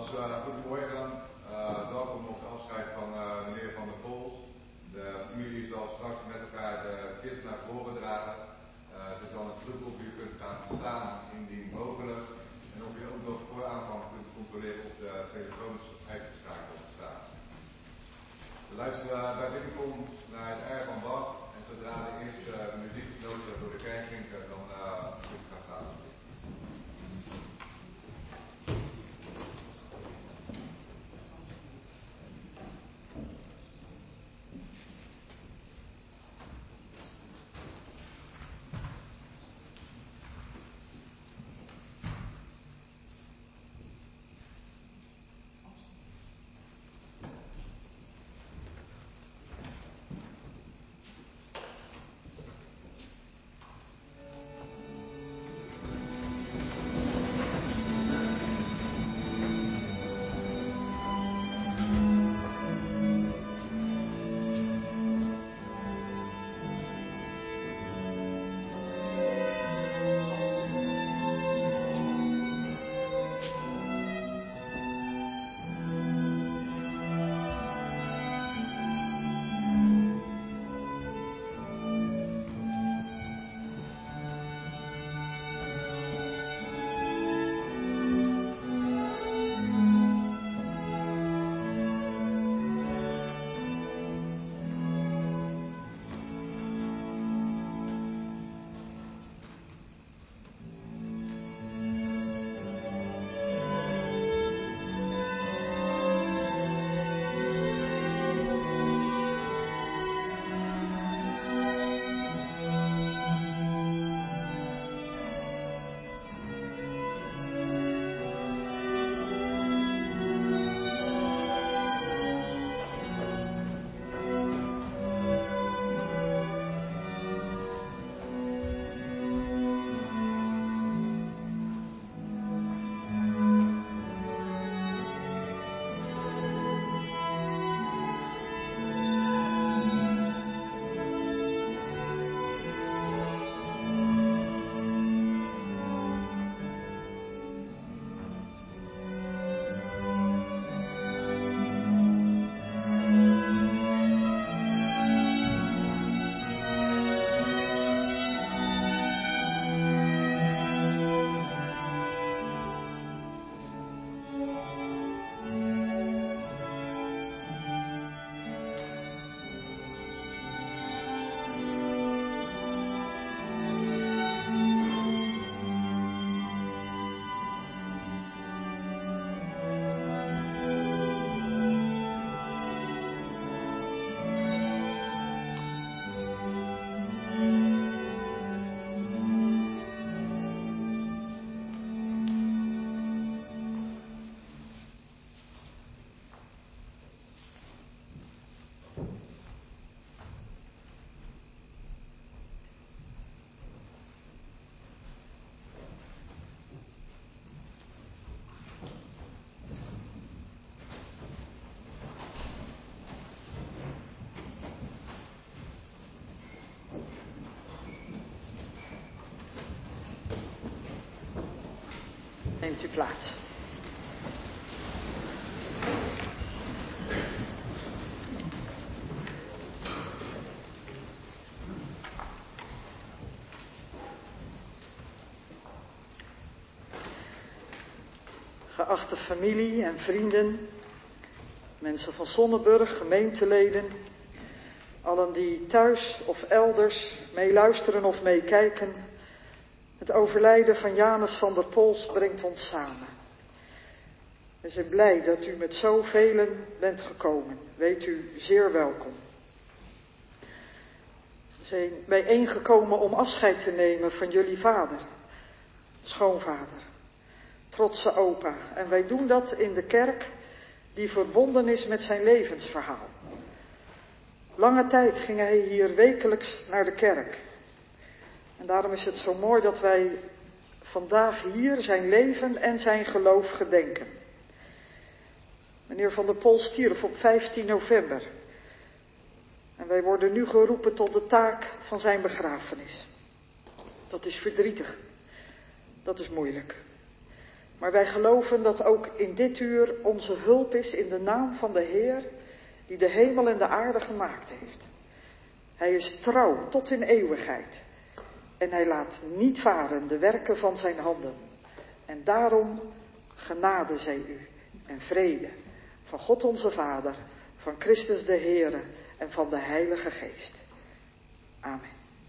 Goedemorgen. Welkom op het afscheid van meneer Van der Pols. De familie zal straks met elkaar de kist naar voren dragen. Ze zal het vloek op u kunt gaan staan indien mogelijk. En of je ook nog voor aanvang kunt controleren of de telefoons uitgeschakeld staan. We luisteren bij binnenkomst naar het R van Bach. En zodra de eerste muzieknoten door de kerk klinken, dan moet ik gaan staan. Neemt u plaats. Geachte familie en vrienden, mensen van Sonneburg, gemeenteleden, allen die thuis of elders meeluisteren of meekijken. Het overlijden van Janus van der Pols brengt ons samen. We zijn blij dat u met zoveel bent gekomen. Weet u zeer welkom. We zijn bijeengekomen om afscheid te nemen van jullie vader, schoonvader, trotse opa. En wij doen dat in de kerk die verbonden is met zijn levensverhaal. Lange tijd ging hij hier wekelijks naar de kerk. En daarom is het zo mooi dat wij vandaag hier zijn leven en zijn geloof gedenken. Meneer Van der Pols stierf op 15 november. En wij worden nu geroepen tot de taak van zijn begrafenis. Dat is verdrietig. Dat is moeilijk. Maar wij geloven dat ook in dit uur onze hulp is in de naam van de Heer, die de hemel en de aarde gemaakt heeft. Hij is trouw tot in eeuwigheid. En hij laat niet varen de werken van zijn handen. En daarom genade zij u en vrede van God onze Vader, van Christus de Heere en van de Heilige Geest. Amen.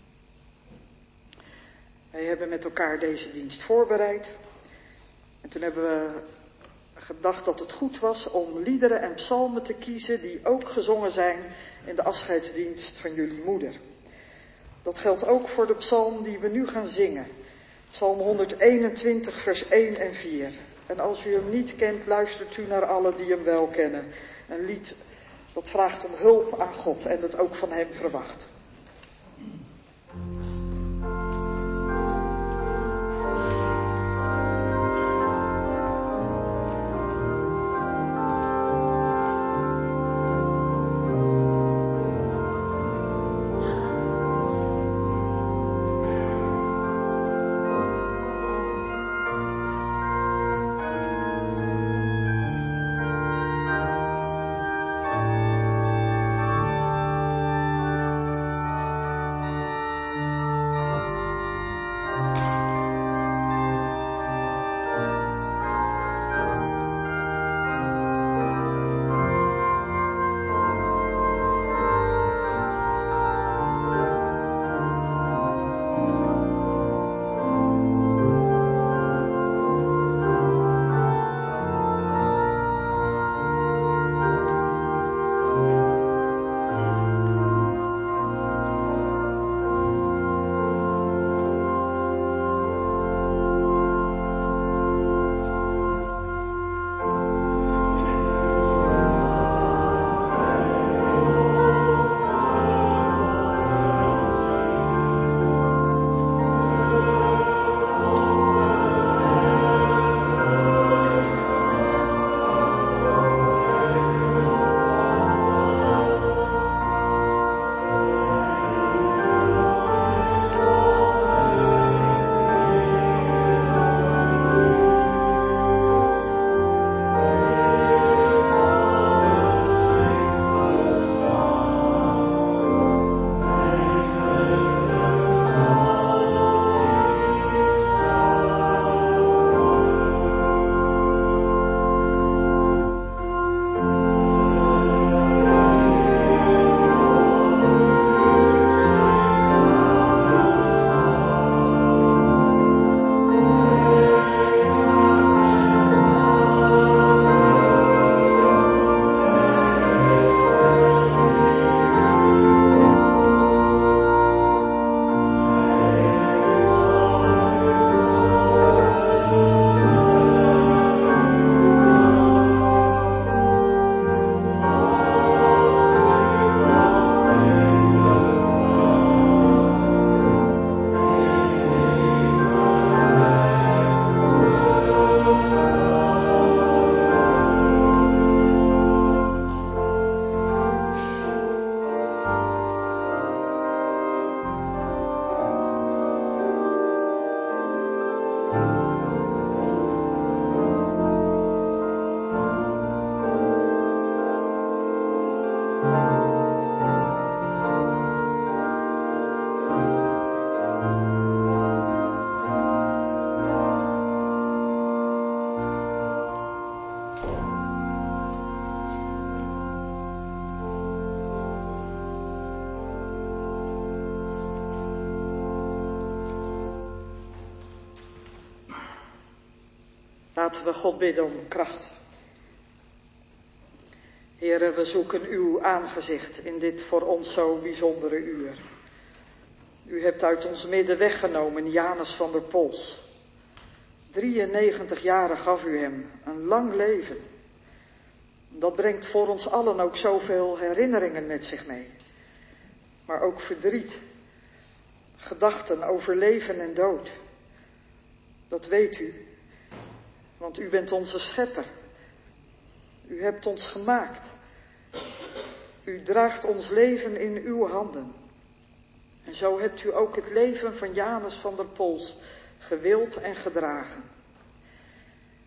Wij hebben met elkaar deze dienst voorbereid. En toen hebben we gedacht dat het goed was om liederen en psalmen te kiezen die ook gezongen zijn in de afscheidsdienst van jullie moeder. Dat geldt ook voor de psalm die we nu gaan zingen. Psalm 121 vers 1 en 4. En als u hem niet kent, luistert u naar allen die hem wel kennen. Een lied dat vraagt om hulp aan God en het ook van hem verwacht. Laten we God bidden om kracht. Heere, we zoeken uw aangezicht in dit voor ons zo bijzondere uur. U hebt uit ons midden weggenomen Janus van der Pols. 93 jaren gaf u hem, een lang leven. Dat brengt voor ons allen ook zoveel herinneringen met zich mee. Maar ook verdriet, gedachten over leven en dood. Dat weet u, want u bent onze schepper. U hebt ons gemaakt. U draagt ons leven in uw handen. En zo hebt u ook het leven van Janus van der Pols gewild en gedragen.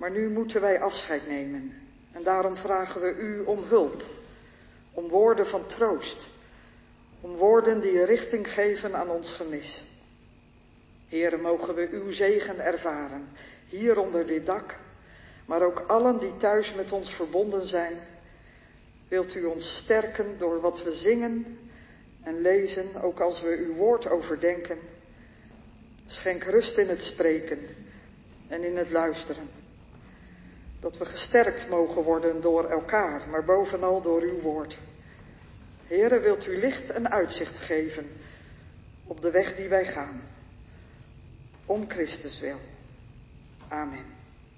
Maar nu moeten wij afscheid nemen. En daarom vragen we u om hulp. Om woorden van troost. Om woorden die richting geven aan ons gemis. Heere, mogen we uw zegen ervaren. Hier onder dit dak. Maar ook allen die thuis met ons verbonden zijn. Wilt u ons sterken door wat we zingen en lezen, ook als we uw woord overdenken. Schenk rust in het spreken en in het luisteren. Dat we gesterkt mogen worden door elkaar, maar bovenal door uw woord. Heere, wilt u licht en uitzicht geven op de weg die wij gaan. Om Christus wil. Amen.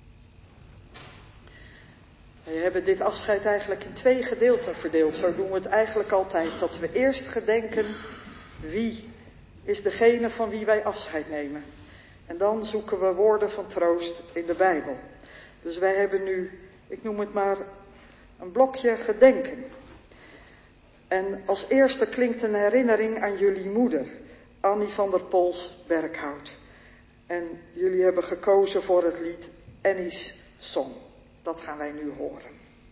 We hebben dit afscheid eigenlijk in 2 gedeelten verdeeld. Zo doen we het eigenlijk altijd. Dat we eerst gedenken wie is degene van wie wij afscheid nemen. En dan zoeken we woorden van troost in de Bijbel. Dus wij hebben nu, ik noem het maar, een blokje gedenken. En als eerste klinkt een herinnering aan jullie moeder, Annie van der Pols-Berkhout. En jullie hebben gekozen voor het lied Annie's Song. Dat gaan wij nu horen.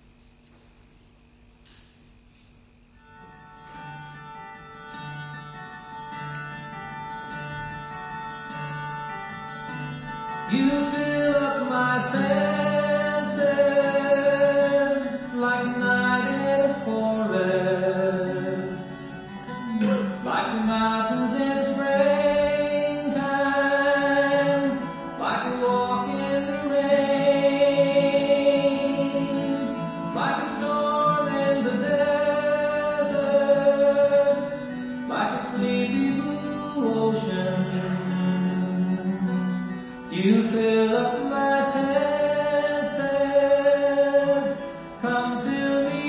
You fill up my senses like night in a forest, like the mountains in springtime, like a walk in the rain, like a storm in the desert, like a sleepy blue ocean. You fill up my senses, come fill me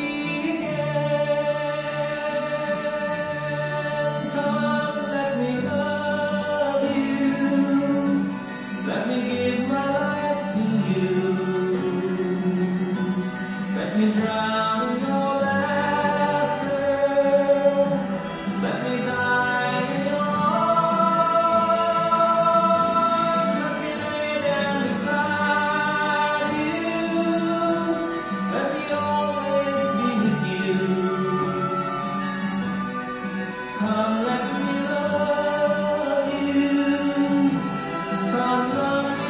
again. Come, let me love you, let me give my life to you, let me drown in your laughter, let me die in your arms, let me lay down beside you, let me always be with you. Come, let me love you, come love me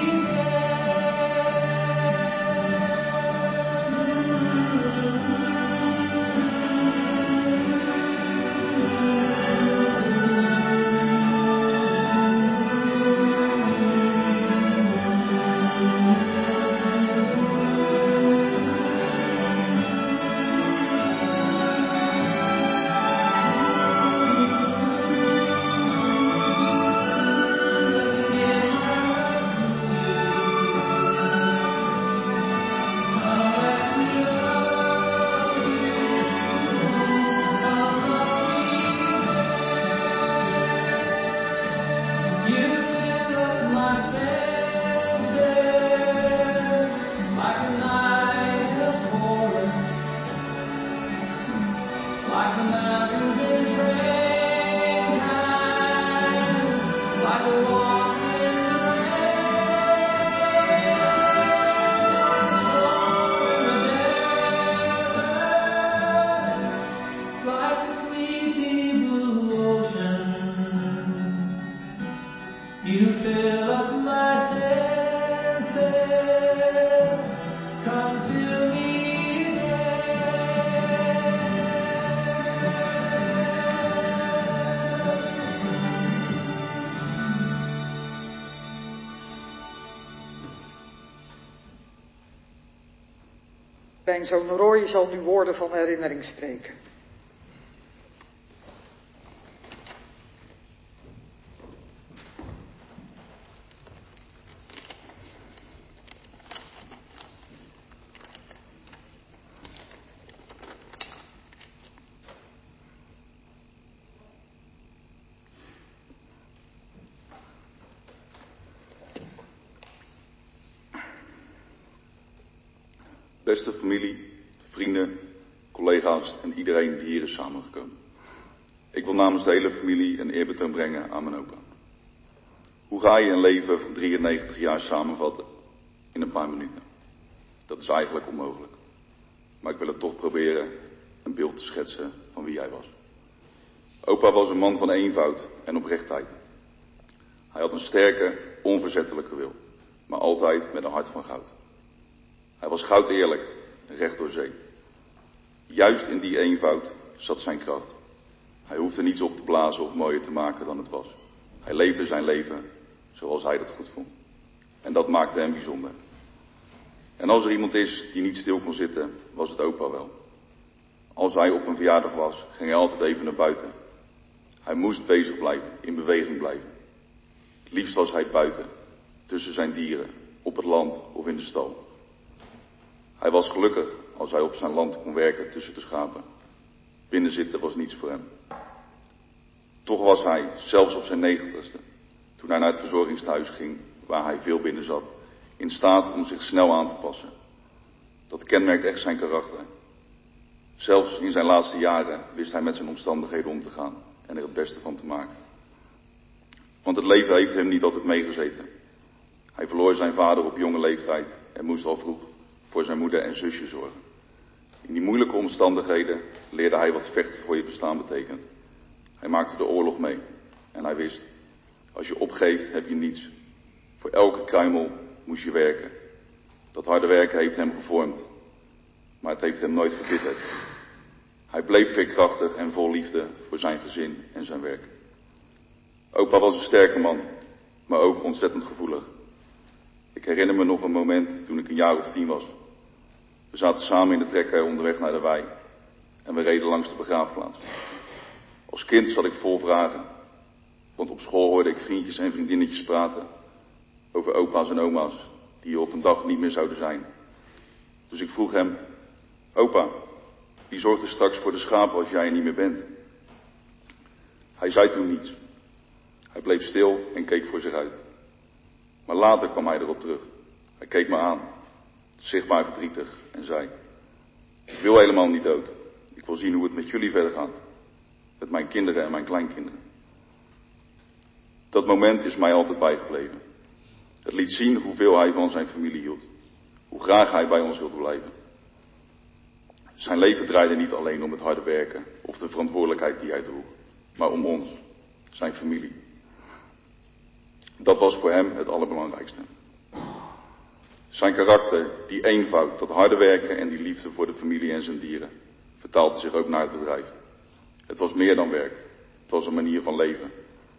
You fill up my senses, come fill me Kleinzoon Roy zal nu woorden van herinnering spreken. Beste familie, vrienden, collega's en iedereen die hier is samengekomen. Ik wil namens de hele familie een eerbetoon brengen aan mijn opa. Hoe ga je een leven van 93 jaar samenvatten? in een paar minuten. Dat is eigenlijk onmogelijk. Maar ik wil het toch proberen een beeld te schetsen van wie hij was. Opa was een man van eenvoud en oprechtheid. Hij had een sterke, onverzettelijke wil, maar altijd met een hart van goud. Hij was goud eerlijk, recht door zee. Juist in die eenvoud zat zijn kracht. Hij hoefde niets op te blazen of mooier te maken dan het was. Hij leefde zijn leven zoals hij dat goed vond. En dat maakte hem bijzonder. En als er iemand is die niet stil kon zitten, was het opa wel. Als hij op een verjaardag was, ging hij altijd even naar buiten. Hij moest bezig blijven, in beweging blijven. Het liefst was hij buiten, tussen zijn dieren, op het land of in de stal. Hij was gelukkig als hij op zijn land kon werken tussen de schapen. Binnen zitten was niets voor hem. Toch was hij, zelfs op zijn 90ste, toen hij naar het verzorgingstehuis ging, waar hij veel binnen zat, in staat om zich snel aan te passen. Dat kenmerkt echt zijn karakter. Zelfs in zijn laatste jaren wist hij met zijn omstandigheden om te gaan en er het beste van te maken. Want het leven heeft hem niet altijd meegezeten. Hij verloor zijn vader op jonge leeftijd en moest al vroeg voor zijn moeder en zusje zorgen. In die moeilijke omstandigheden leerde hij wat vechten voor je bestaan betekent. Hij maakte de oorlog mee en hij wist, als je opgeeft heb je niets. Voor elke kruimel moest je werken. Dat harde werken heeft hem gevormd, maar het heeft hem nooit verbitterd. Hij bleef veerkrachtig en vol liefde voor zijn gezin en zijn werk. Opa was een sterke man, maar ook ontzettend gevoelig. Ik herinner me nog een moment toen ik een jaar of 10 was. We zaten samen in de trekker onderweg naar de wei en we reden langs de begraafplaats. Als kind zat ik vol vragen, want op school hoorde ik vriendjes en vriendinnetjes praten over opa's en oma's die er op een dag niet meer zouden zijn. Dus ik vroeg hem, opa, wie zorgt er straks voor de schapen als jij er niet meer bent? Hij zei toen niets. Hij bleef stil en keek voor zich uit. Maar later kwam hij erop terug. Hij keek me aan, zichtbaar verdrietig, en zei, ik wil helemaal niet dood. Ik wil zien hoe het met jullie verder gaat. Met mijn kinderen en mijn kleinkinderen. Dat moment is mij altijd bijgebleven. Het liet zien hoeveel hij van zijn familie hield. Hoe graag hij bij ons wilde blijven. Zijn leven draaide niet alleen om het harde werken of de verantwoordelijkheid die hij droeg, maar om ons, zijn familie. Dat was voor hem het allerbelangrijkste. Zijn karakter, die eenvoud, dat harde werken en die liefde voor de familie en zijn dieren, vertaalde zich ook naar het bedrijf. Het was meer dan werk. Het was een manier van leven.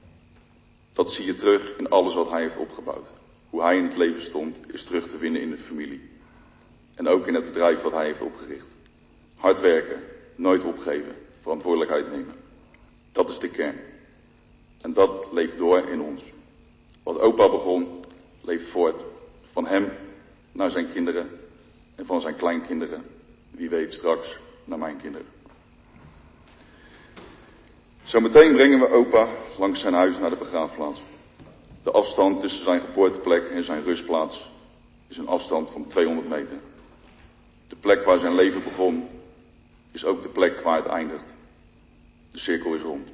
Dat zie je terug in alles wat hij heeft opgebouwd. Hoe hij in het leven stond, is terug te vinden in de familie. En ook in het bedrijf wat hij heeft opgericht. Hard werken, nooit opgeven, verantwoordelijkheid nemen. Dat is de kern. En dat leeft door in ons. Wat opa begon, leeft voort. Van hem naar zijn kinderen en van zijn kleinkinderen, wie weet straks naar mijn kinderen. Zometeen brengen we opa langs zijn huis naar de begraafplaats. De afstand tussen zijn geboorteplek en zijn rustplaats is een afstand van 200 meter. De plek waar zijn leven begon is ook de plek waar het eindigt. De cirkel is rond.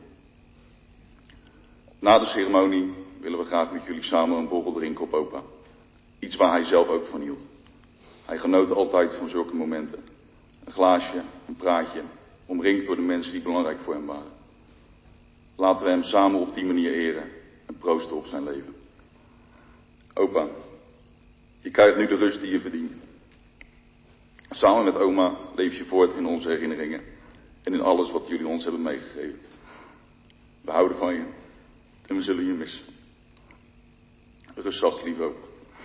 Na de ceremonie willen we graag met jullie samen een borrel drinken op opa. Iets waar hij zelf ook van hield. Hij genoot altijd van zulke momenten. Een glaasje, een praatje, omringd door de mensen die belangrijk voor hem waren. Laten we hem samen op die manier eren en proosten op zijn leven. Opa, je krijgt nu de rust die je verdient. Samen met oma leef je voort in onze herinneringen en in alles wat jullie ons hebben meegegeven. We houden van je en we zullen je missen. Rust zacht, lief opa.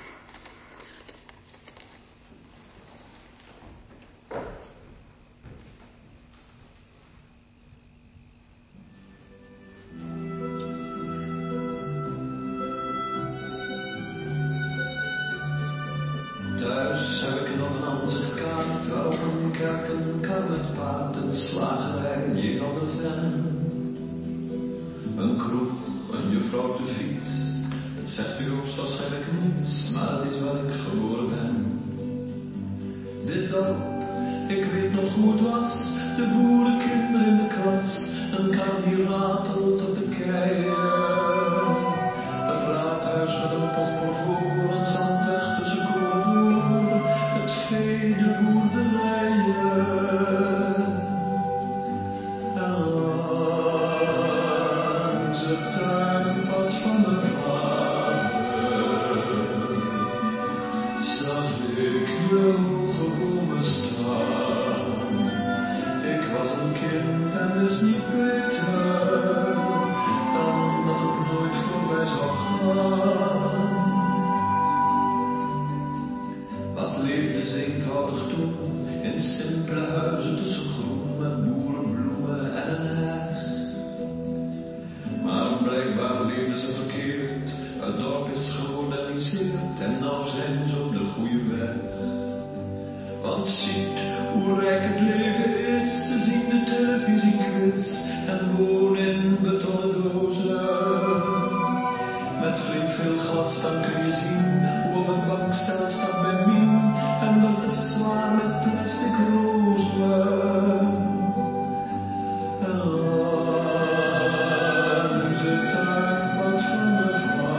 Thuis heb ik nog een ansichtkaart, open kerken, kar met paard, een slagerij, J. van der Ven. Een kroeg, een juffrouw op de fiets, het zegt u hoogstwaarschijnlijk niets, maar het is waar ik geboren ben. Dit dorp, ik weet nog hoe het was, de boerenkinderen in de klas, een kar die ratelt op de keien. Het raadhuis met een pompen voor, een zandweg tussen koren. en nou zijn ze op de goede weg. Want ziet hoe rijk het leven is, ze zien de televisiequiz en wonen in betonnen dozen. Met flink veel glas dan kun je zien hoe op een bankstel staat bij Mien en dat is zwaar met plastic rozen. En langs het tuinpad van de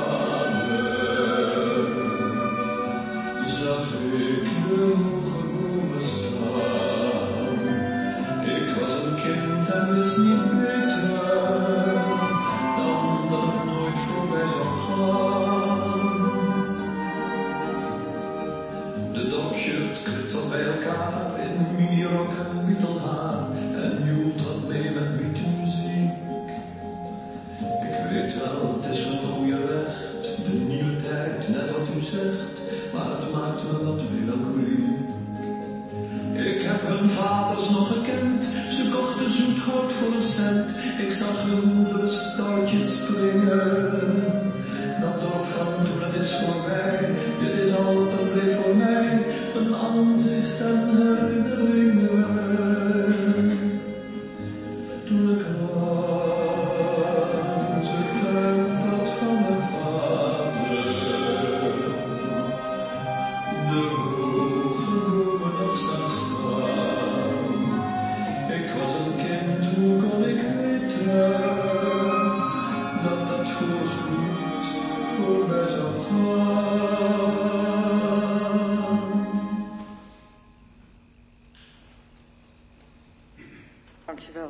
vader zag ik de hoge bomen staan. Ik was een kind en wist niet beter dan dat het nooit voorbij zou gaan. De dorpsjuft kruipt wat bij elkaar in minirok en bietelhaar en joelt wat mee met bietenmuziek. Ik weet wel, het is een goede recht, de nieuwe tijd, net wat u zegt, maar het maakt me wat melancholiek. Ik heb hun vaders nog gekend, ze kochten zoet hout voor een cent. Ik zag hun moeders touwtjes springen. Dat dorp van toen, het is voorbij, dit is al een bleef voor mij een aanzicht en herinneringen. Toen ik langs het tuinpad van mijn vader de hoge bomen nog zag staan. Ik was een kind, hoe kon ik weten dat het voorgoed voorbij zou gaan. Dankjewel.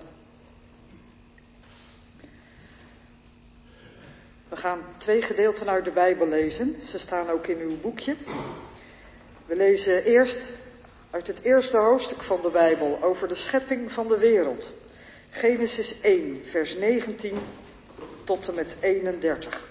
We gaan 2 gedeelten uit de Bijbel lezen. Ze staan ook in uw boekje. We lezen eerst uit het eerste hoofdstuk van de Bijbel over de schepping van de wereld. Genesis 1, vers 19 tot en met 31.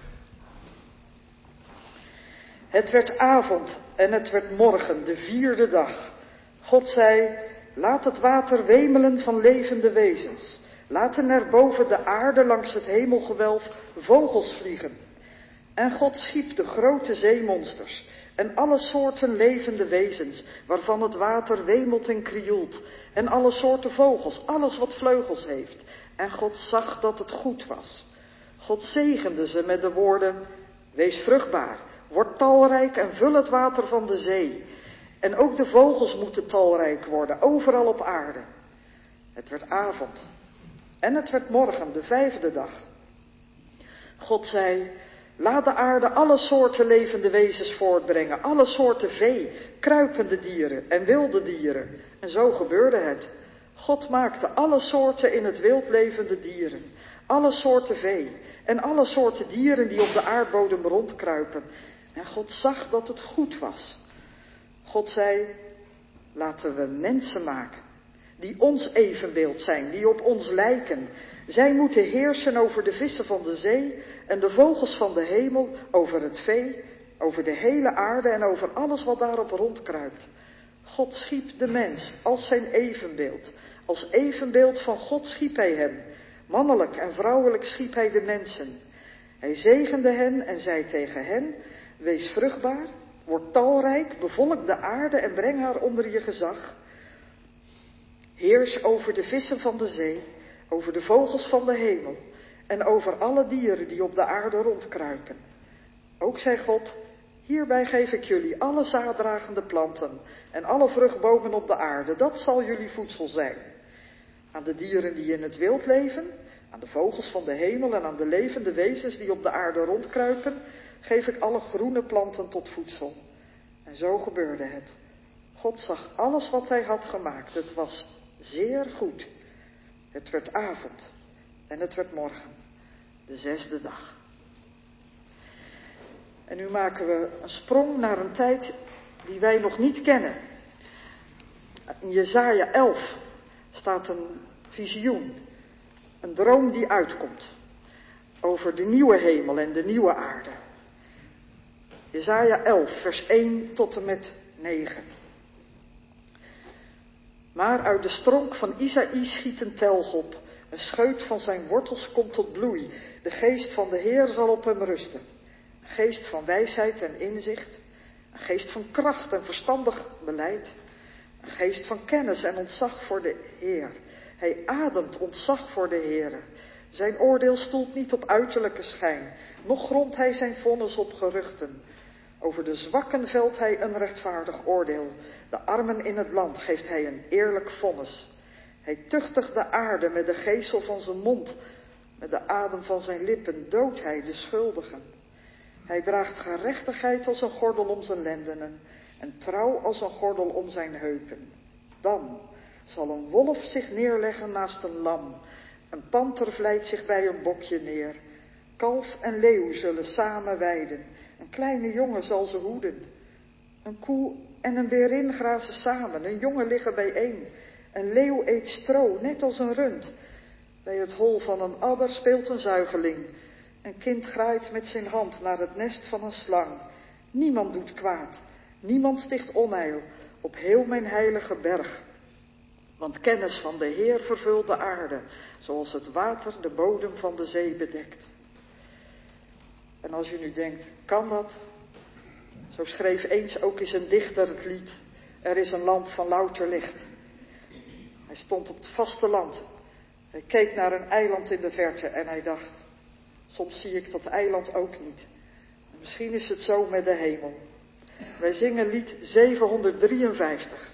Het werd avond en het werd morgen, de 4e dag. God zei, laat het water wemelen van levende wezens. Laten er boven de aarde langs het hemelgewelf vogels vliegen. En God schiep de grote zeemonsters en alle soorten levende wezens, waarvan het water wemelt en krioelt. En alle soorten vogels, alles wat vleugels heeft. En God zag dat het goed was. God zegende ze met de woorden, wees vruchtbaar, word talrijk en vul het water van de zee. En ook de vogels moeten talrijk worden, overal op aarde. Het werd avond. En het werd morgen, de 5e dag. God zei, laat de aarde alle soorten levende wezens voortbrengen, alle soorten vee, kruipende dieren en wilde dieren. En zo gebeurde het. God maakte alle soorten in het wild levende dieren, alle soorten vee en alle soorten dieren die op de aardbodem rondkruipen. En God zag dat het goed was. God zei, laten we mensen maken, die ons evenbeeld zijn, die op ons lijken. Zij moeten heersen over de vissen van de zee en de vogels van de hemel, over het vee, over de hele aarde en over alles wat daarop rondkruipt. God schiep de mens als zijn evenbeeld. Als evenbeeld van God schiep hij hem. Mannelijk en vrouwelijk schiep hij de mensen. Hij zegende hen en zei tegen hen, wees vruchtbaar, word talrijk, bevolk de aarde en breng haar onder je gezag. Heers over de vissen van de zee, over de vogels van de hemel en over alle dieren die op de aarde rondkruipen. Ook zei God, hierbij geef ik jullie alle zaaddragende planten en alle vruchtbomen op de aarde, dat zal jullie voedsel zijn. Aan de dieren die in het wild leven, aan de vogels van de hemel en aan de levende wezens die op de aarde rondkruipen, geef ik alle groene planten tot voedsel. En zo gebeurde het. God zag alles wat hij had gemaakt. Het was zeer goed. Het werd avond en het werd morgen, de 6e dag. En nu maken we een sprong naar een tijd die wij nog niet kennen. In Jesaja 11 staat een visioen, een droom die uitkomt over de nieuwe hemel en de nieuwe aarde. Jesaja 11, vers 1 tot en met 9. Maar uit de stronk van Isaïe schiet een telg op. Een scheut van zijn wortels komt tot bloei. De geest van de Heer zal op hem rusten. Een geest van wijsheid en inzicht. Een geest van kracht en verstandig beleid. Een geest van kennis en ontzag voor de Heer. Hij ademt ontzag voor de Heere. Zijn oordeel stoelt niet op uiterlijke schijn, noch grondt hij zijn vonnis op geruchten. Over de zwakken velt hij een rechtvaardig oordeel. De armen in het land geeft hij een eerlijk vonnis. Hij tuchtigt de aarde met de geesel van zijn mond. Met de adem van zijn lippen doodt hij de schuldigen. Hij draagt gerechtigheid als een gordel om zijn lendenen en trouw als een gordel om zijn heupen. Dan zal een wolf zich neerleggen naast een lam. Een panter vlijt zich bij een bokje neer. Kalf en leeuw zullen samen weiden. Een kleine jongen zal ze hoeden. Een koe en een berin grazen samen. Een jongen liggen bijeen. Een leeuw eet stro, net als een rund. Bij het hol van een adder speelt een zuigeling. Een kind graait met zijn hand naar het nest van een slang. Niemand doet kwaad. Niemand sticht onheil op heel mijn heilige berg. Want kennis van de Heer vervult de aarde, zoals het water de bodem van de zee bedekt. En als u nu denkt, kan dat? Zo schreef eens ook eens een dichter het lied. Er is een land van louter licht. Hij stond op het vasteland. Hij keek naar een eiland in de verte en hij dacht, soms zie ik dat eiland ook niet. En misschien is het zo met de hemel. Wij zingen lied 753.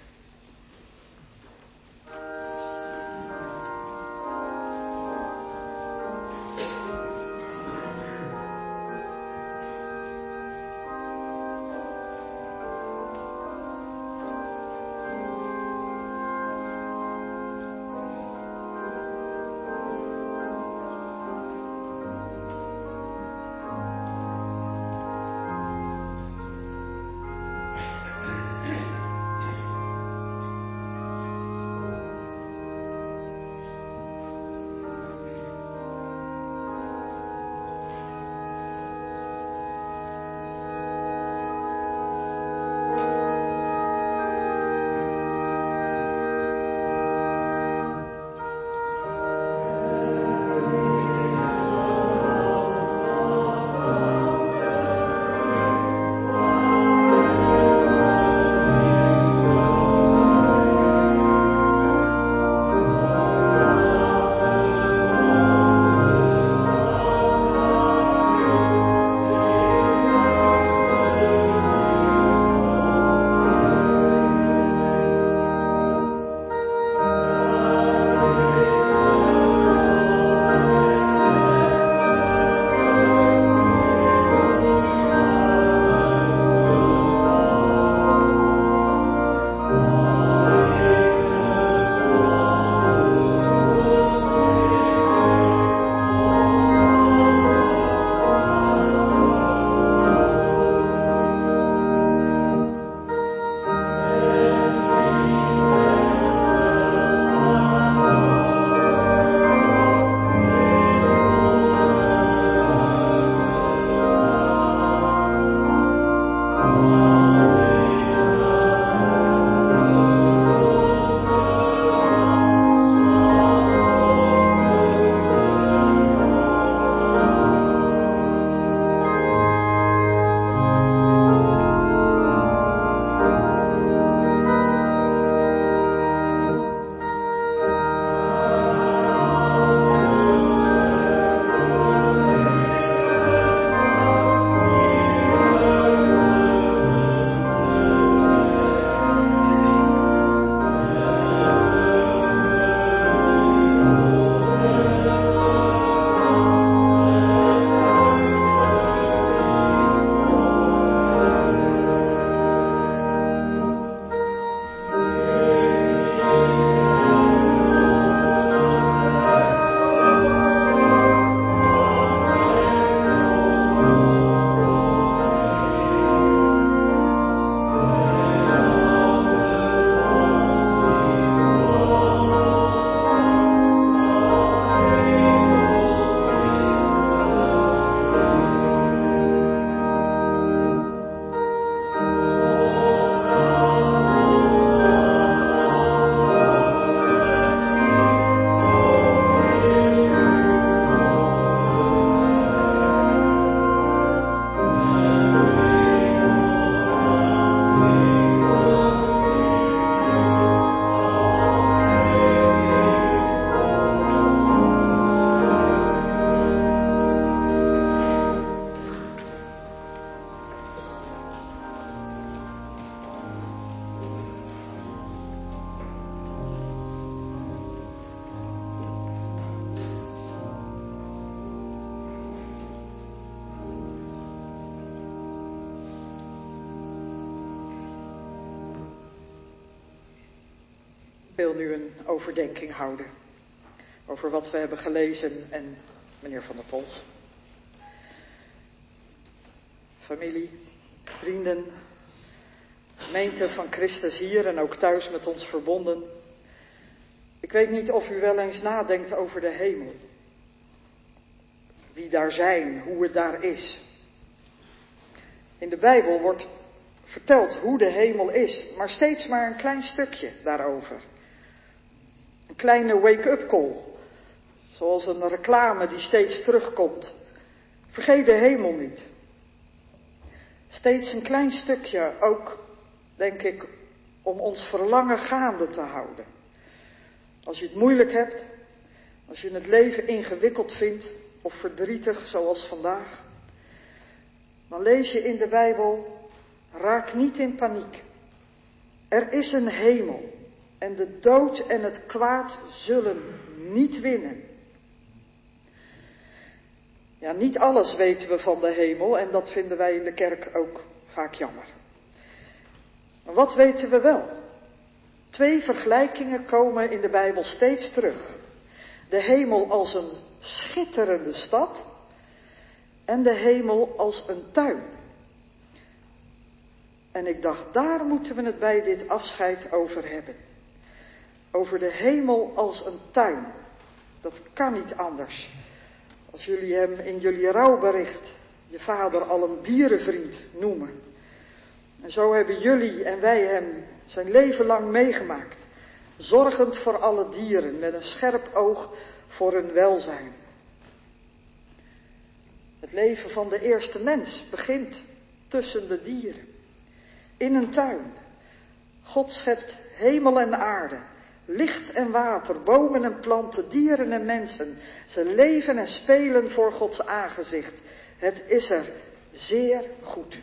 wil nu een overdenking houden over wat we hebben gelezen en meneer Van der Pols. Familie, vrienden, gemeente van Christus hier en ook thuis met ons verbonden. Ik weet niet of u wel eens nadenkt over de hemel. Wie daar zijn, hoe het daar is. In de Bijbel wordt verteld hoe de hemel is, maar steeds maar een klein stukje daarover. Een kleine wake-up call, zoals een reclame die steeds terugkomt. Vergeet de hemel niet. Steeds een klein stukje ook, denk ik, om ons verlangen gaande te houden. Als je het moeilijk hebt, als je het leven ingewikkeld vindt of verdrietig zoals vandaag, dan lees je in de Bijbel, raak niet in paniek. Er is een hemel en de dood en het kwaad zullen niet winnen. Ja, niet alles weten we van de hemel en dat vinden wij in de kerk ook vaak jammer. Maar wat weten we wel? 2 vergelijkingen komen in de Bijbel steeds terug. De hemel als een schitterende stad en de hemel als een tuin. En ik dacht, daar moeten we het bij dit afscheid over hebben. Over de hemel als een tuin. Dat kan niet anders. Als jullie hem in jullie rouwbericht, je vader, al een dierenvriend noemen. En zo hebben jullie en wij hem zijn leven lang meegemaakt. Zorgend voor alle dieren, met een scherp oog voor hun welzijn. Het leven van de eerste mens begint tussen de dieren. In een tuin. God schept hemel en aarde, licht en water, bomen en planten, dieren en mensen. Ze leven en spelen voor Gods aangezicht. Het is er zeer goed.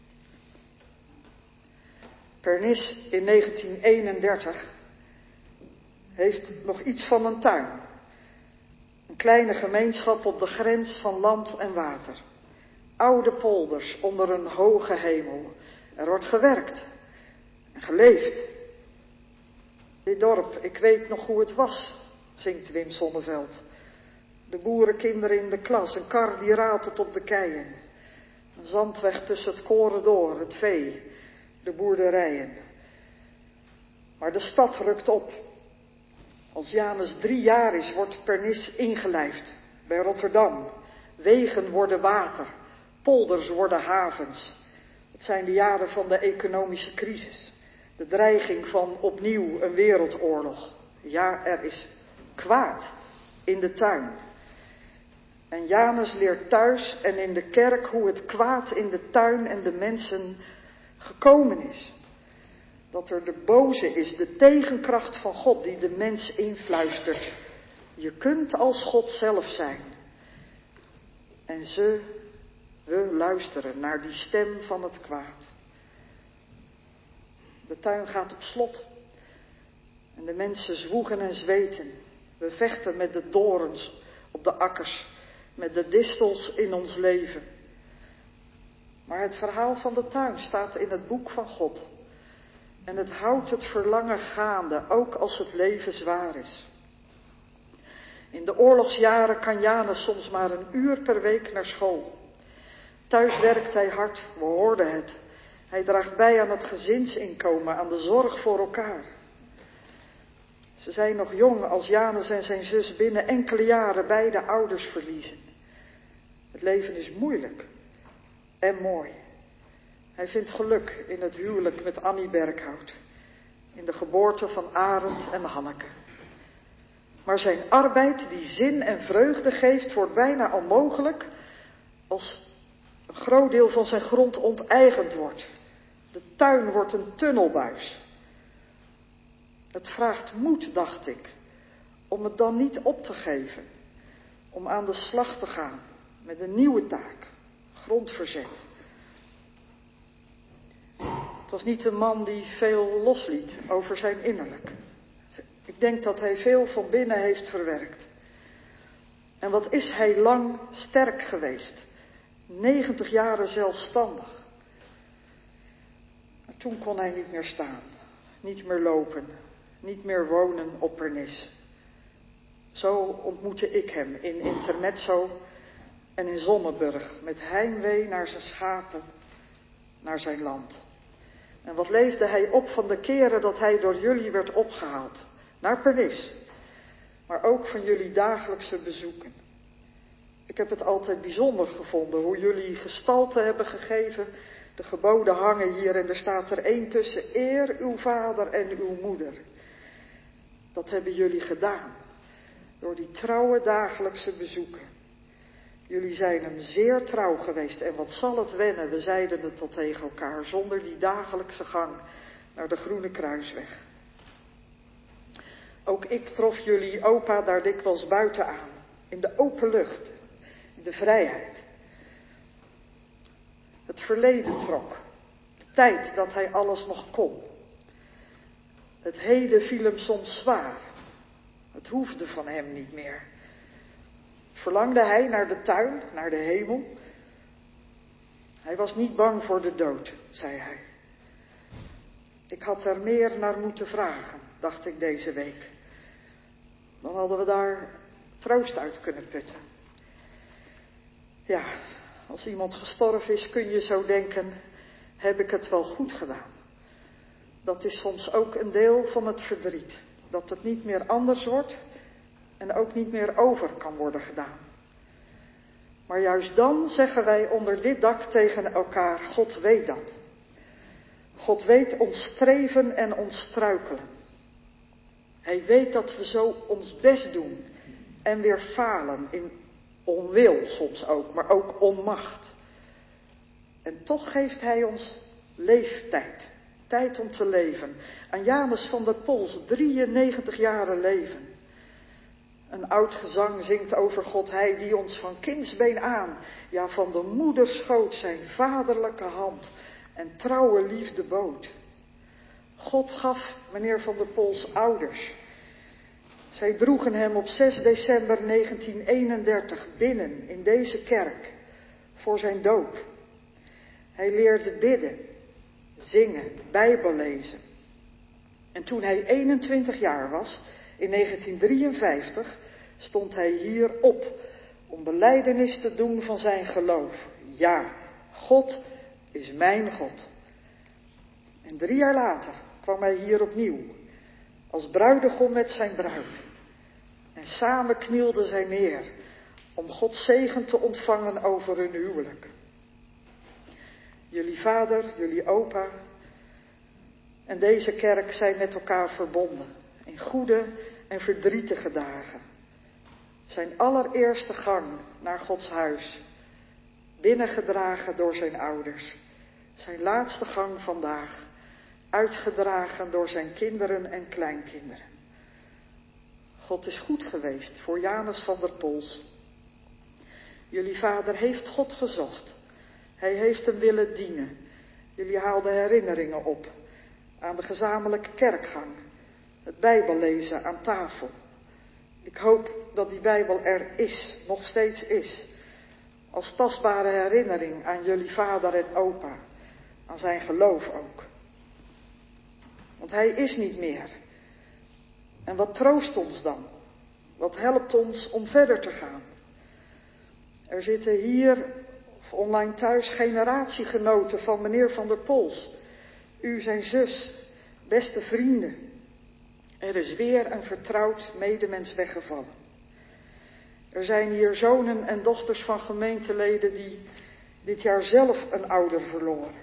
Pernis in 1931 heeft nog iets van een tuin. Een kleine gemeenschap op de grens van land en water. Oude polders onder een hoge hemel. Er wordt gewerkt en geleefd. Dit dorp, ik weet nog hoe het was, zingt Wim Sonneveld. De boerenkinderen in de klas, een kar die ratelt op de keien. Een zandweg tussen het koren door, het vee, de boerderijen. Maar de stad rukt op. Als Janus 3 jaar is, wordt Pernis ingelijfd bij Rotterdam. Wegen worden water, polders worden havens. Het zijn de jaren van de economische crisis. De dreiging van opnieuw een wereldoorlog. Ja, er is kwaad in de tuin. En Janus leert thuis en in de kerk hoe het kwaad in de tuin en de mensen gekomen is. Dat er de boze is, de tegenkracht van God die de mens influistert. Je kunt als God zelf zijn. En we luisteren naar die stem van het kwaad. De tuin gaat op slot. En de mensen zwoegen en zweten. We vechten met de dorens op de akkers, met de distels in ons leven. Maar het verhaal van de tuin staat in het boek van God. En het houdt het verlangen gaande, ook als het leven zwaar is. In de oorlogsjaren kan Janus soms maar 1 uur per week naar school. Thuis werkt hij hard, we hoorden het. Hij draagt bij aan het gezinsinkomen, aan de zorg voor elkaar. Ze zijn nog jong als Janus en zijn zus binnen enkele jaren beide ouders verliezen. Het leven is moeilijk en mooi. Hij vindt geluk in het huwelijk met Annie Berkhout. In de geboorte van Arend en Hanneke. Maar zijn arbeid die zin en vreugde geeft, wordt bijna onmogelijk als een groot deel van zijn grond onteigend wordt. De tuin wordt een tunnelbuis. Het vraagt moed, dacht ik, om het dan niet op te geven. Om aan de slag te gaan met een nieuwe taak, grondverzet. Het was niet een man die veel losliet over zijn innerlijk. Ik denk dat hij veel van binnen heeft verwerkt. En wat is hij lang sterk geweest. 90 jaren zelfstandig. Maar toen kon hij niet meer staan, niet meer lopen, niet meer wonen op Pernis. Zo ontmoette ik hem in Intermezzo en in Zonneburg, met heimwee naar zijn schapen, naar zijn land. En wat leefde hij op van de keren dat hij door jullie werd opgehaald, naar Pernis, maar ook van jullie dagelijkse bezoeken. Ik heb het altijd bijzonder gevonden hoe jullie gestalte hebben gegeven. De geboden hangen hier en er staat er één tussen: eer uw vader en uw moeder. Dat hebben jullie gedaan, door die trouwe dagelijkse bezoeken. Jullie zijn hem zeer trouw geweest en wat zal het wennen, we zeiden het tot tegen elkaar, zonder die dagelijkse gang naar de Groene Kruisweg. Ook ik trof jullie opa daar dikwijls buiten aan, in de open lucht, in de vrijheid. Het verleden trok, de tijd dat hij alles nog kon. Het heden viel hem soms zwaar, het hoefde van hem niet meer. Verlangde hij naar de tuin, naar de hemel? Hij was niet bang voor de dood, zei hij. Ik had er meer naar moeten vragen, dacht ik deze week. Dan hadden we daar troost uit kunnen putten. Ja, als iemand gestorven is, kun je zo denken, heb ik het wel goed gedaan. Dat is soms ook een deel van het verdriet. Dat het niet meer anders wordt en ook niet meer over kan worden gedaan. Maar juist dan zeggen wij onder dit dak tegen elkaar, God weet dat. God weet ons streven en ons struikelen. Hij weet dat we zo ons best doen en weer falen in onwil soms ook, maar ook onmacht. En toch geeft hij ons leeftijd, tijd om te leven. Aan Janus van der Pols, 93 jaren leven. Een oud gezang zingt over God, hij die ons van kindsbeen aan, ja van de moederschoot zijn vaderlijke hand en trouwe liefde bood. God gaf meneer van der Pols ouders. Zij droegen hem op 6 december 1931 binnen in deze kerk voor zijn doop. Hij leerde bidden, zingen, Bijbel lezen. En toen hij 21 jaar was, in 1953, stond hij hier op om belijdenis te doen van zijn geloof. Ja, God is mijn God. En 3 jaar later kwam hij hier opnieuw, als bruidegom met zijn bruid. En samen knielden zij neer om Gods zegen te ontvangen over hun huwelijk. Jullie vader, jullie opa en deze kerk zijn met elkaar verbonden in goede en verdrietige dagen. Zijn allereerste gang naar Gods huis, binnengedragen door zijn ouders. Zijn laatste gang vandaag, uitgedragen door zijn kinderen en kleinkinderen. God is goed geweest voor Janus van der Pols. Jullie vader heeft God gezocht. Hij heeft hem willen dienen. Jullie haalden herinneringen op aan de gezamenlijke kerkgang, het Bijbellezen aan tafel. Ik hoop dat die Bijbel er is, nog steeds is, als tastbare herinnering aan jullie vader en opa, aan zijn geloof ook. Want hij is niet meer. En wat troost ons dan? Wat helpt ons om verder te gaan? Er zitten hier of online thuis generatiegenoten van meneer van der Pols. U zijn zus, beste vrienden. Er is weer een vertrouwd medemens weggevallen. Er zijn hier zonen en dochters van gemeenteleden die dit jaar zelf een ouder verloren.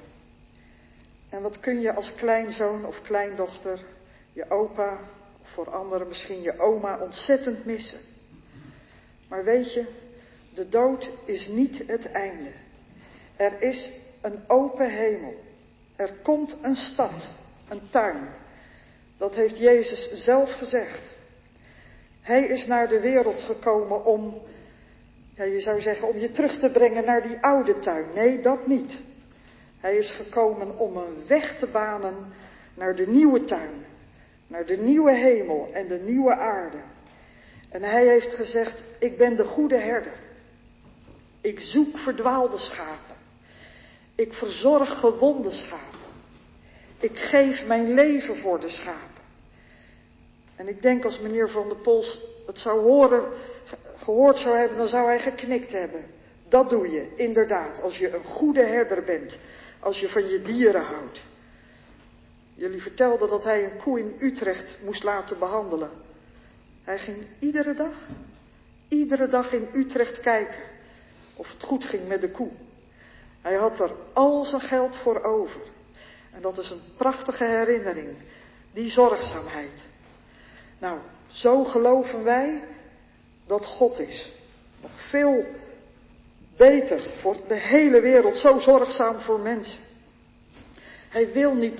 En wat kun je als kleinzoon of kleindochter, je opa, of voor anderen misschien je oma ontzettend missen. Maar weet je, de dood is niet het einde. Er is een open hemel. Er komt een stad, een tuin. Dat heeft Jezus zelf gezegd. Hij is naar de wereld gekomen om, ja, je zou zeggen, om je terug te brengen naar die oude tuin. Nee, dat niet. Hij is gekomen om een weg te banen naar de nieuwe tuin. Naar de nieuwe hemel en de nieuwe aarde. En hij heeft gezegd, ik ben de goede herder. Ik zoek verdwaalde schapen. Ik verzorg gewonde schapen. Ik geef mijn leven voor de schapen. En ik denk als meneer Van der Pols het gehoord zou hebben, dan zou hij geknikt hebben. Dat doe je, inderdaad, als je een goede herder bent. Als je van je dieren houdt. Jullie vertelden dat hij een koe in Utrecht moest laten behandelen. Hij ging iedere dag in Utrecht kijken of het goed ging met de koe. Hij had er al zijn geld voor over. En dat is een prachtige herinnering, die zorgzaamheid. Nou, zo geloven wij dat God is. Nog veel beter voor de hele wereld, zo zorgzaam voor mensen. Hij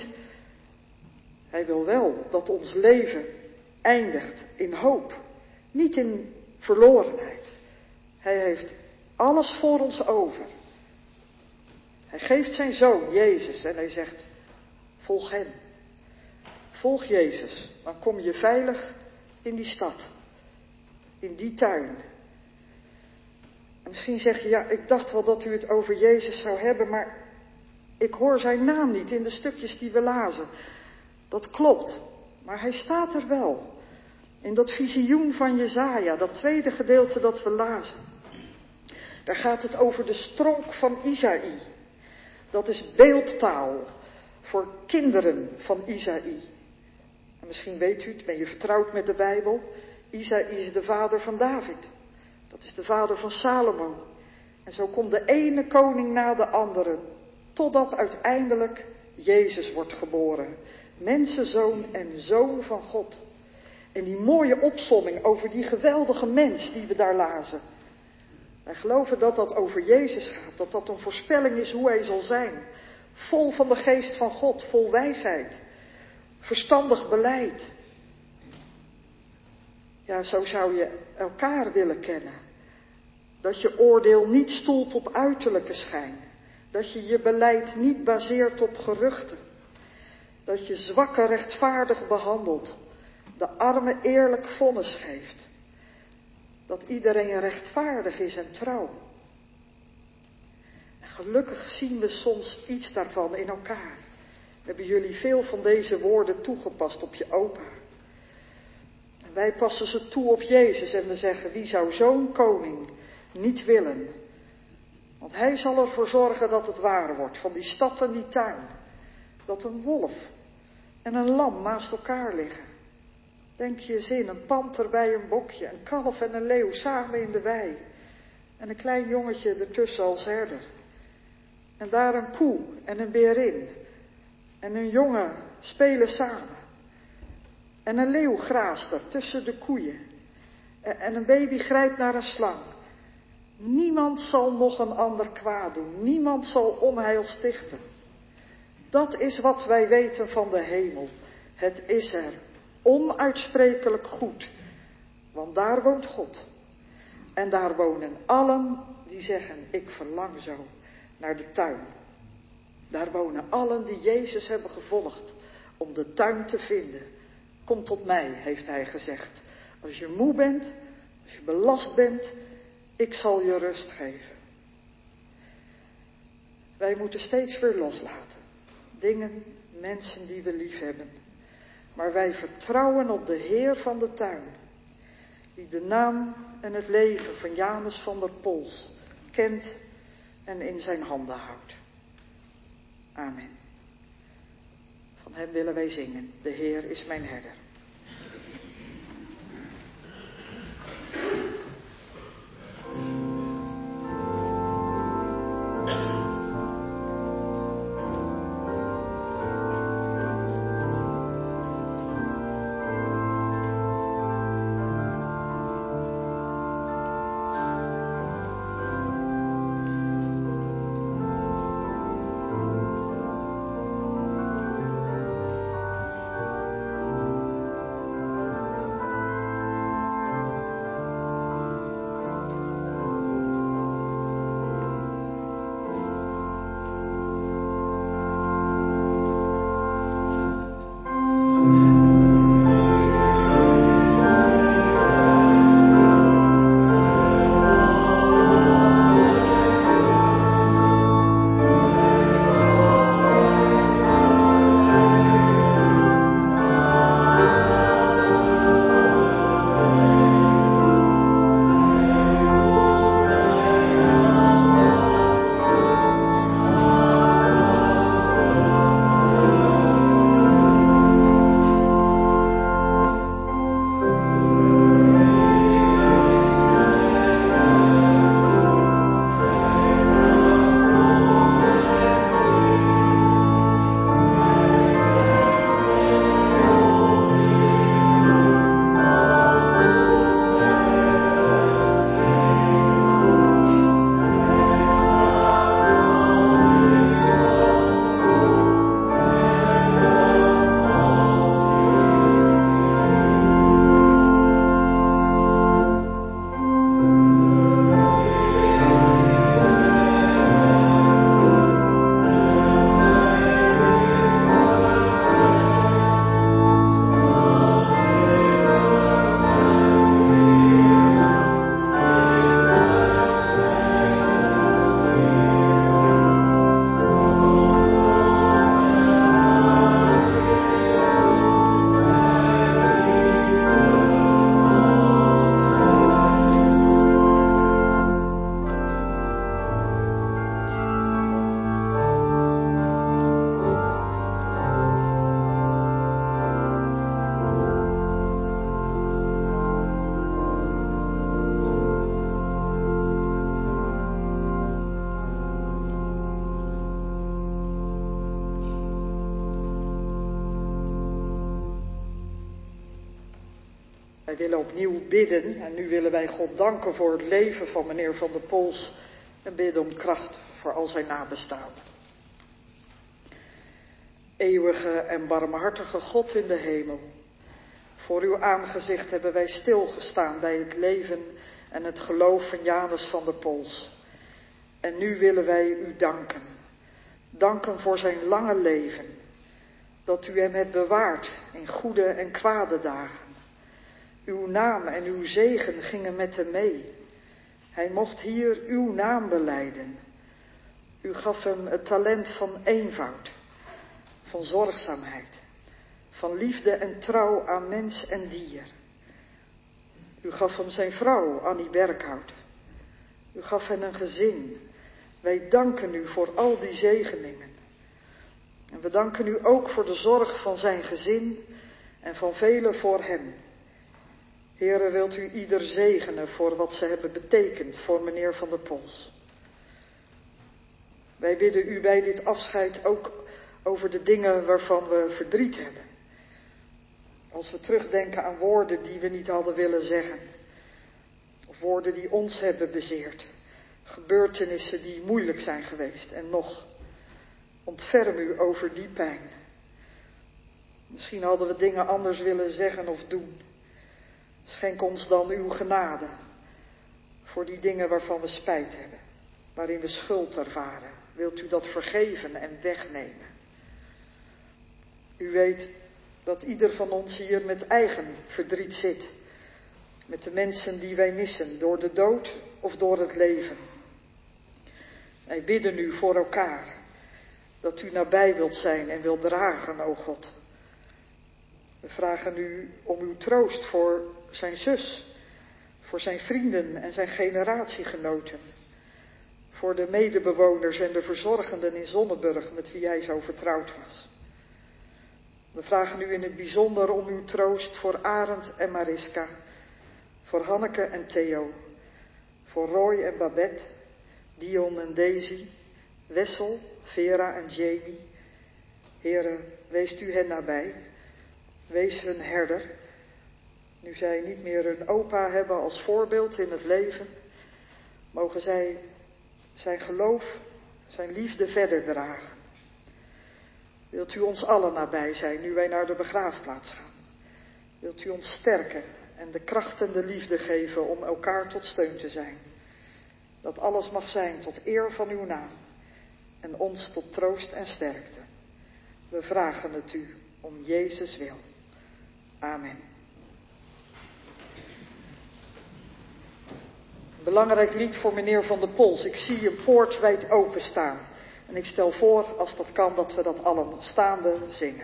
wil wel dat ons leven eindigt in hoop, niet in verlorenheid. Hij heeft alles voor ons over. Hij geeft zijn zoon, Jezus, en hij zegt, volg hem. Volg Jezus, dan kom je veilig in die stad, in die tuin. En misschien zeg je, ja, ik dacht wel dat u het over Jezus zou hebben, maar ik hoor zijn naam niet in de stukjes die we lazen. Dat klopt, maar hij staat er wel. In dat visioen van Jesaja, dat tweede gedeelte dat we lazen. Daar gaat het over de stronk van Isaïe. Dat is beeldtaal voor kinderen van Isaïe. En misschien weet u het, ben je vertrouwd met de Bijbel. Isaïe is de vader van David. Dat is de vader van Salomo. En zo komt de ene koning na de andere, totdat uiteindelijk Jezus wordt geboren. Mensenzoon en zoon van God. En die mooie opsomming over die geweldige mens die we daar lazen. Wij geloven dat dat over Jezus gaat, dat dat een voorspelling is hoe hij zal zijn. Vol van de geest van God, vol wijsheid, verstandig beleid. Ja, zo zou je elkaar willen kennen. Dat je oordeel niet stoelt op uiterlijke schijn. Dat je je beleid niet baseert op geruchten. Dat je zwakken rechtvaardig behandelt. De armen eerlijk vonnis geeft. Dat iedereen rechtvaardig is en trouw. En gelukkig zien we soms iets daarvan in elkaar. Hebben jullie veel van deze woorden toegepast op je opa? En wij passen ze toe op Jezus en we zeggen, wie zou zo'n koning niet willen? Want hij zal ervoor zorgen dat het waar wordt, van die stad en die tuin. Dat een wolf en een lam naast elkaar liggen. Denk je eens in, een panter bij een bokje, een kalf en een leeuw samen in de wei. En een klein jongetje ertussen als herder. En daar een koe en een berin. En een jongen spelen samen. En een leeuw graast er tussen de koeien. En een baby grijpt naar een slang. Niemand zal nog een ander kwaad doen. Niemand zal onheil stichten. Dat is wat wij weten van de hemel. Het is er onuitsprekelijk goed. Want daar woont God. En daar wonen allen die zeggen, ik verlang zo naar de tuin. Daar wonen allen die Jezus hebben gevolgd om de tuin te vinden. Kom tot mij, heeft hij gezegd. Als je moe bent, als je belast bent, ik zal je rust geven. Wij moeten steeds weer loslaten. Dingen, mensen die we lief hebben. Maar wij vertrouwen op de Heer van de tuin. Die de naam en het leven van Janus van der Pols kent en in zijn handen houdt. Amen. Van hem willen wij zingen. De Heer is mijn herder. Wij willen opnieuw bidden en nu willen wij God danken voor het leven van meneer Van der Pols en bidden om kracht voor al zijn nabestaanden. Eeuwige en barmhartige God in de hemel, voor uw aangezicht hebben wij stilgestaan bij het leven en het geloof van Janus van der Pols. En nu willen wij u danken. Danken voor zijn lange leven, dat u hem hebt bewaard in goede en kwade dagen. Uw naam en uw zegen gingen met hem mee. Hij mocht hier uw naam belijden. U gaf hem het talent van eenvoud, van zorgzaamheid, van liefde en trouw aan mens en dier. U gaf hem zijn vrouw, Annie Berkhout. U gaf hen een gezin. Wij danken u voor al die zegeningen. En we danken u ook voor de zorg van zijn gezin en van velen voor hem. Heere, wilt u ieder zegenen voor wat ze hebben betekend voor meneer Van der Pols. Wij bidden u bij dit afscheid ook over de dingen waarvan we verdriet hebben. Als we terugdenken aan woorden die we niet hadden willen zeggen. Of woorden die ons hebben bezeerd. Gebeurtenissen die moeilijk zijn geweest. En nog, ontferm u over die pijn. Misschien hadden we dingen anders willen zeggen of doen. Schenk ons dan uw genade. Voor die dingen waarvan we spijt hebben. Waarin we schuld ervaren. Wilt u dat vergeven en wegnemen? U weet dat ieder van ons hier met eigen verdriet zit. Met de mensen die wij missen, door de dood of door het leven. Wij bidden u voor elkaar, dat u nabij wilt zijn en wilt dragen, o God. We vragen u om uw troost voor zijn zus, voor zijn vrienden en zijn generatiegenoten. Voor de medebewoners en de verzorgenden in Zonneburg met wie hij zo vertrouwd was. We vragen u in het bijzonder om uw troost voor Arend en Mariska, voor Hanneke en Theo, voor Roy en Babette, Dion en Daisy, Wessel, Vera en Jamie. Heere, weest u hen nabij, wees hun herder, nu zij niet meer hun opa hebben als voorbeeld in het leven, mogen zij zijn geloof, zijn liefde verder dragen. Wilt u ons allen nabij zijn, nu wij naar de begraafplaats gaan? Wilt u ons sterken en de kracht en de liefde geven om elkaar tot steun te zijn? Dat alles mag zijn tot eer van uw naam en ons tot troost en sterkte. We vragen het u om Jezus wil. Amen. Een belangrijk lied voor meneer Van der Pols. Ik zie een poort wijd openstaan. En ik stel voor, als dat kan, dat we dat allen staande zingen.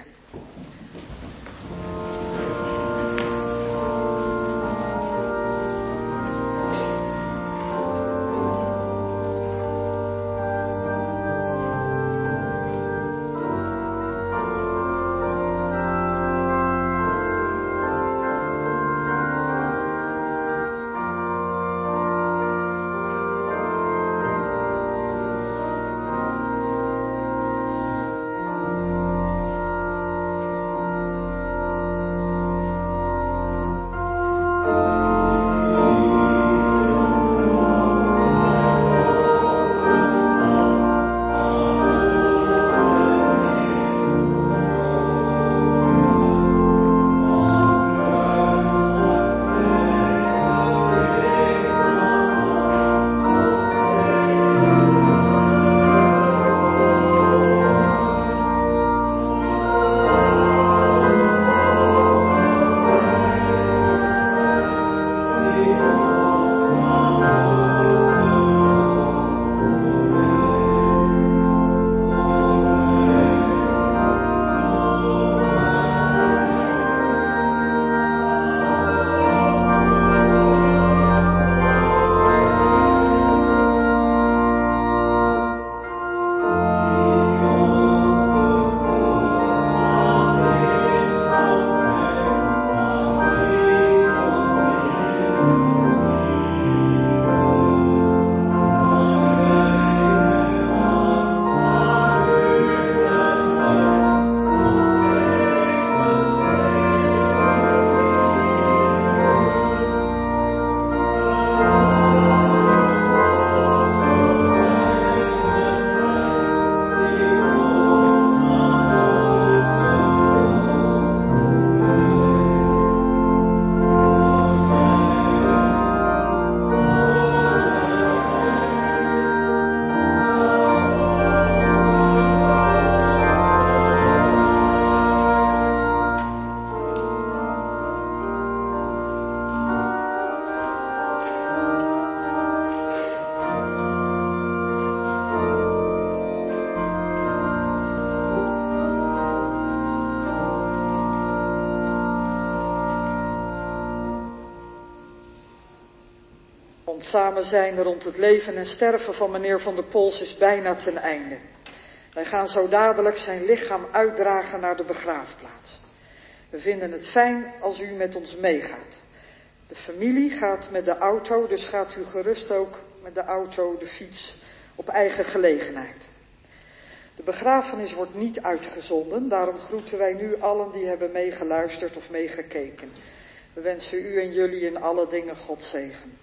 ons samen zijn rond het leven en sterven van meneer Van der Pols is bijna ten einde. Wij gaan zo dadelijk zijn lichaam uitdragen naar de begraafplaats. We vinden het fijn als u met ons meegaat. De familie gaat met de auto, dus gaat u gerust ook met de auto, de fiets, op eigen gelegenheid. De begrafenis wordt niet uitgezonden, daarom groeten wij nu allen die hebben meegeluisterd of meegekeken. We wensen u en jullie in alle dingen Gods zegen.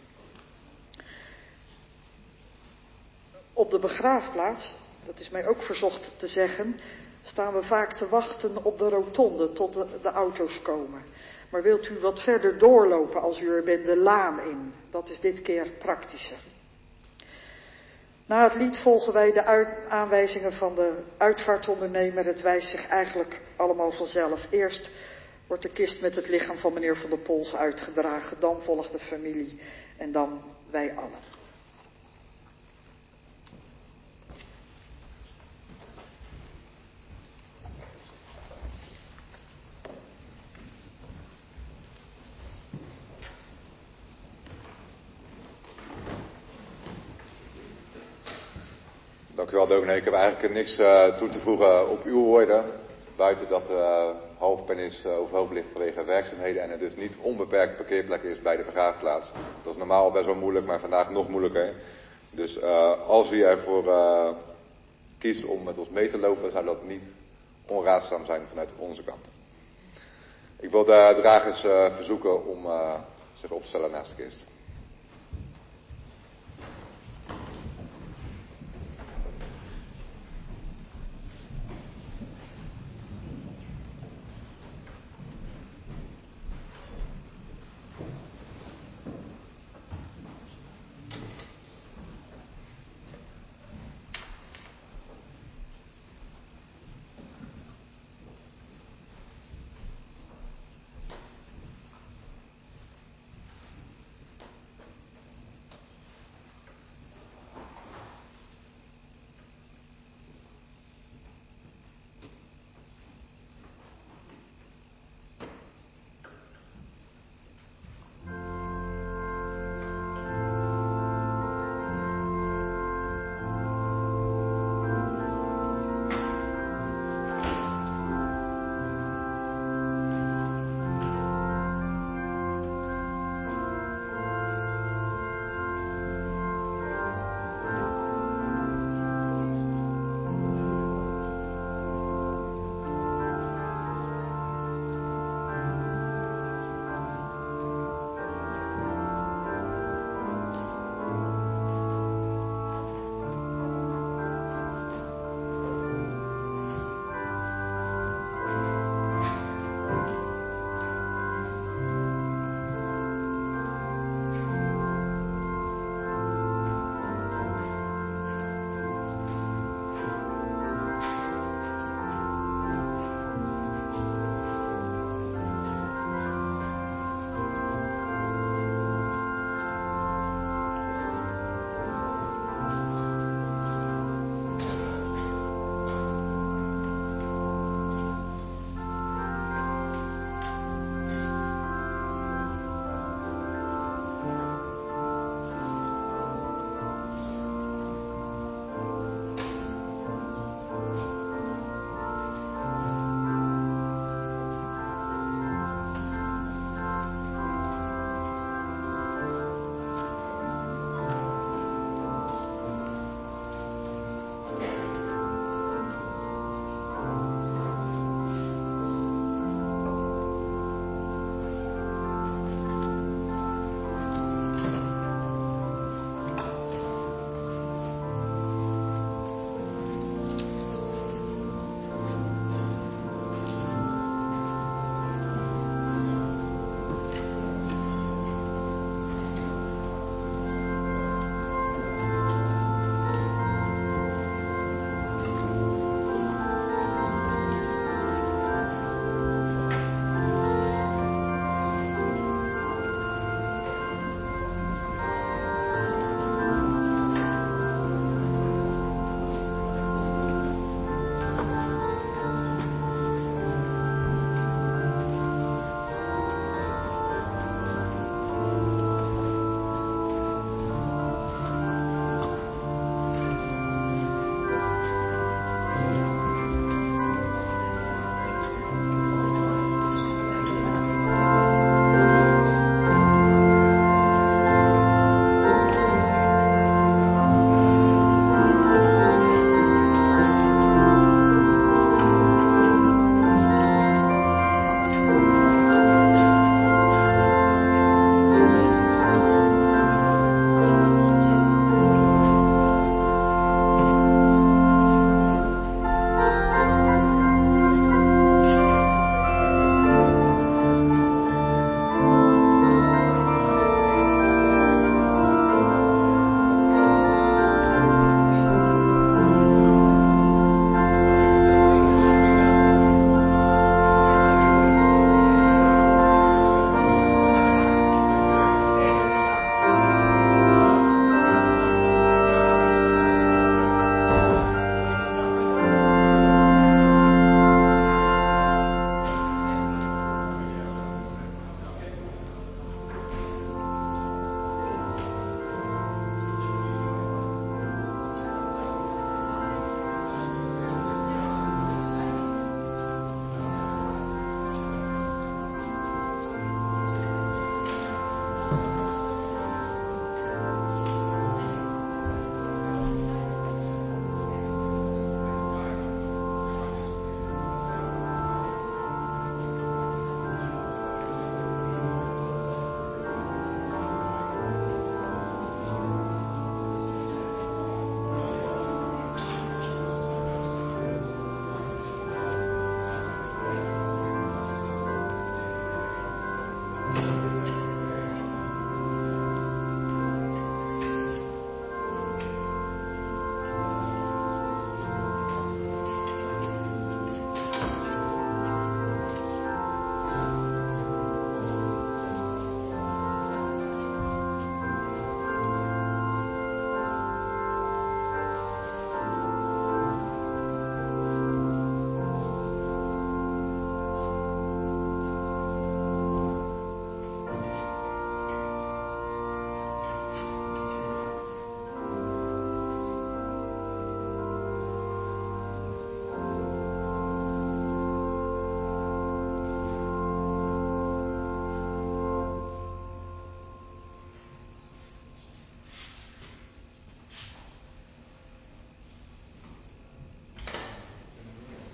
Op de begraafplaats, dat is mij ook verzocht te zeggen, staan we vaak te wachten op de rotonde tot de auto's komen. Maar wilt u wat verder doorlopen als u er bent, de laan in? Dat is dit keer praktischer. Na het lied volgen wij de aanwijzingen van de uitvaartondernemer. Het wijst zich eigenlijk allemaal vanzelf. Eerst wordt de kist met het lichaam van meneer Van der Pols uitgedragen. Dan volgt de familie en dan wij allen. Dank u wel, dominee. Ik heb eigenlijk niks toe te voegen op uw woorden. Buiten dat hoofdpenis overhoop ligt vanwege werkzaamheden en er dus niet onbeperkt parkeerplek is bij de begraafplaats. Dat is normaal best wel moeilijk, maar vandaag nog moeilijker. Dus als u ervoor kiest om met ons mee te lopen, zou dat niet onraadzaam zijn vanuit onze kant. Ik wil de dragers verzoeken om zich op te stellen naast de kist.